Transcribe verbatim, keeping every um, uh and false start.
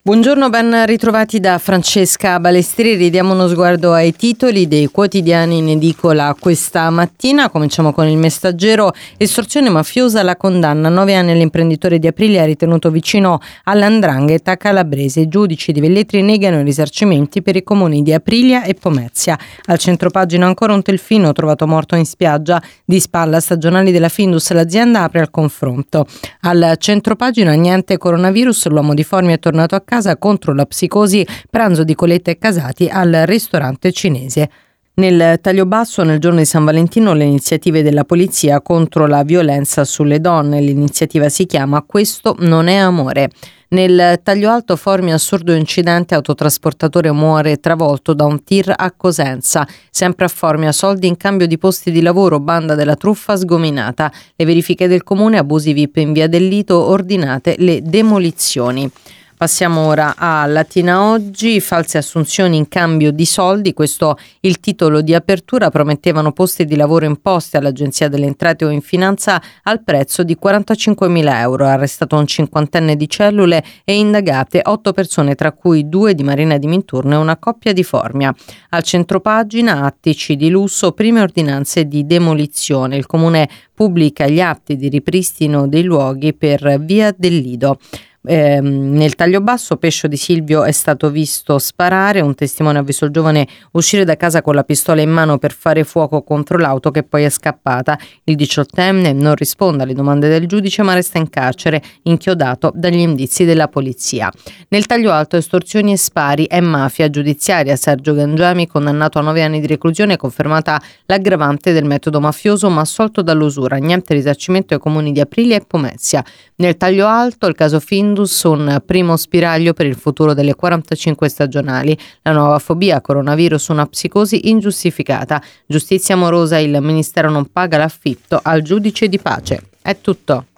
Buongiorno, ben ritrovati da Francesca Balestrini. Diamo uno sguardo ai titoli dei quotidiani in edicola questa mattina. Cominciamo con Il Messaggero. Estorsione mafiosa, la condanna. Nove anni all'imprenditore di Aprilia ritenuto vicino all'Andrangheta calabrese. I giudici di Velletri negano i risarcimenti per i comuni di Aprilia e Pomezia. Al centropagina ancora un Telfino trovato morto in spiaggia. Di spalla stagionali della Findus, l'azienda apre al confronto. Al centropagina niente coronavirus, l'uomo di Formia è tornato a casa contro la psicosi, pranzo di Coletta e Casati al ristorante cinese. Nel taglio basso, nel giorno di San Valentino, le iniziative della polizia contro la violenza sulle donne. L'iniziativa si chiama Questo non è amore. Nel taglio alto, Formia, assurdo incidente, autotrasportatore muore travolto da un tir a Cosenza. Sempre a Formia, soldi in cambio di posti di lavoro, banda della truffa sgominata. Le verifiche del comune, abusi V I P in via del Lito, ordinate le demolizioni. Passiamo ora a Latina Oggi, false assunzioni in cambio di soldi, questo il titolo di apertura. Promettevano posti di lavoro imposti all'Agenzia delle Entrate o in finanza al prezzo di quarantacinquemila euro. Arrestato un cinquantenne di cellule e indagate otto persone, tra cui due di Marina di Minturno e una coppia di Formia. Al centropagina, attici di lusso, prime ordinanze di demolizione. Il comune pubblica gli atti di ripristino dei luoghi per via del Lido. Eh, nel taglio basso, Pescio di Silvio è stato visto sparare. Un testimone ha visto il giovane uscire da casa con la pistola in mano per fare fuoco contro l'auto che poi è scappata. Il diciottenne non risponde alle domande del giudice ma resta in carcere, inchiodato dagli indizi della polizia. Nel taglio alto, estorsioni e spari è mafia giudiziaria. Sergio Gangiami condannato a nove anni di reclusione, confermata l'aggravante del metodo mafioso ma assolto dall'usura. Niente risarcimento ai comuni di Aprilia e Pomezia. Nel taglio alto, il caso Findus, un primo spiraglio per il futuro delle quarantacinque stagionali. La nuova fobia coronavirus, una psicosi ingiustificata. Giustizia amorosa, il ministero non paga l'affitto al giudice di pace. È tutto.